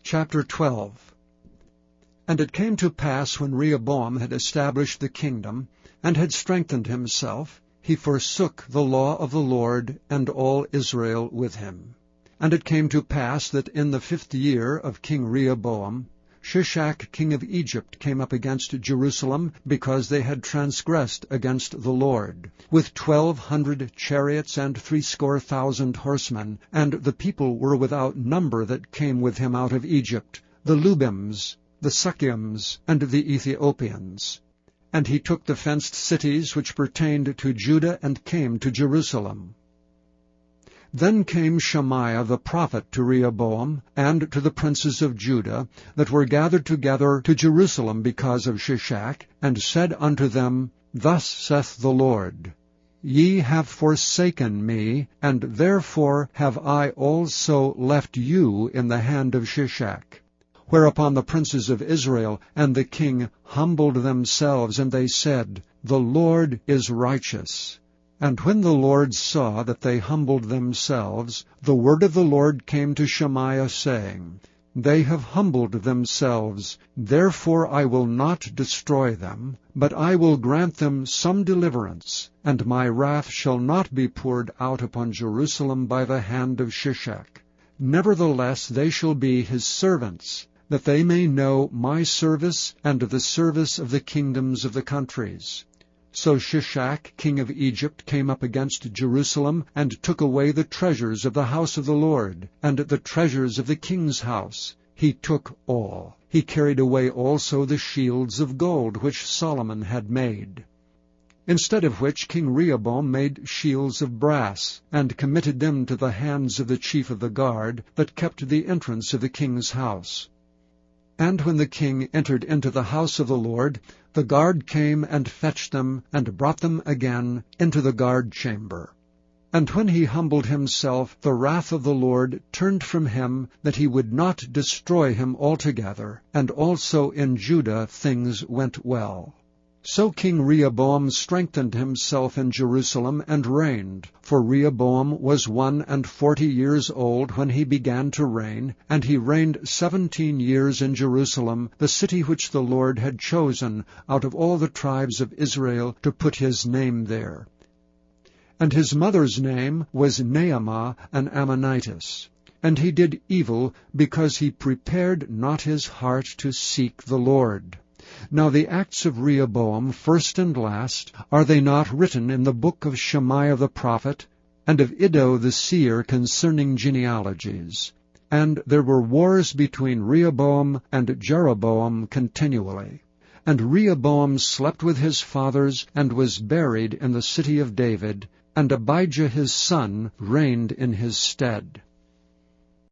Chapter 12. And it came to pass, when Rehoboam had established the kingdom, and had strengthened himself, he forsook the law of the Lord, and all Israel with him. And it came to pass that in the 5th year of King Rehoboam, Shishak king of Egypt came up against Jerusalem, because they had transgressed against the Lord, with 1,200 chariots and 70,000 horsemen, and the people were without number that came with him out of Egypt, the Lubims, the Sukkiims, and the Ethiopians. And he took the fenced cities which pertained to Judah, and came to Jerusalem. Then came Shemaiah the prophet to Rehoboam, and to the princes of Judah, that were gathered together to Jerusalem because of Shishak, and said unto them, Thus saith the Lord, Ye have forsaken me, and therefore have I also left you in the hand of Shishak. Whereupon the princes of Israel and the king humbled themselves, and they said, The Lord is righteous. And when the Lord saw that they humbled themselves, the word of the Lord came to Shemaiah, saying, They have humbled themselves, therefore I will not destroy them, but I will grant them some deliverance, and my wrath shall not be poured out upon Jerusalem by the hand of Shishak. Nevertheless they shall be his servants, that they may know my service and the service of the kingdoms of the countries. So Shishak king of Egypt came up against Jerusalem, and took away the treasures of the house of the Lord, and the treasures of the king's house. He took all. He carried away also the shields of gold which Solomon had made. Instead of which King Rehoboam made shields of brass, and committed them to the hands of the chief of the guard, that kept the entrance of the king's house. And when the king entered into the house of the Lord, the guard came and fetched them, and brought them again into the guard chamber. And when he humbled himself, the wrath of the Lord turned from him, that he would not destroy him altogether, and also in Judah things went well. So King Rehoboam strengthened himself in Jerusalem, and reigned. For Rehoboam was 41 years old when he began to reign, and he reigned 17 years in Jerusalem, the city which the Lord had chosen out of all the tribes of Israel to put his name there. And his mother's name was Naamah, an Ammonitess. And he did evil, because he prepared not his heart to seek the Lord. Now the acts of Rehoboam, first and last, are they not written in the book of Shemaiah the prophet, and of Iddo the seer concerning genealogies? And there were wars between Rehoboam and Jeroboam continually. And Rehoboam slept with his fathers, and was buried in the city of David, and Abijah his son reigned in his stead.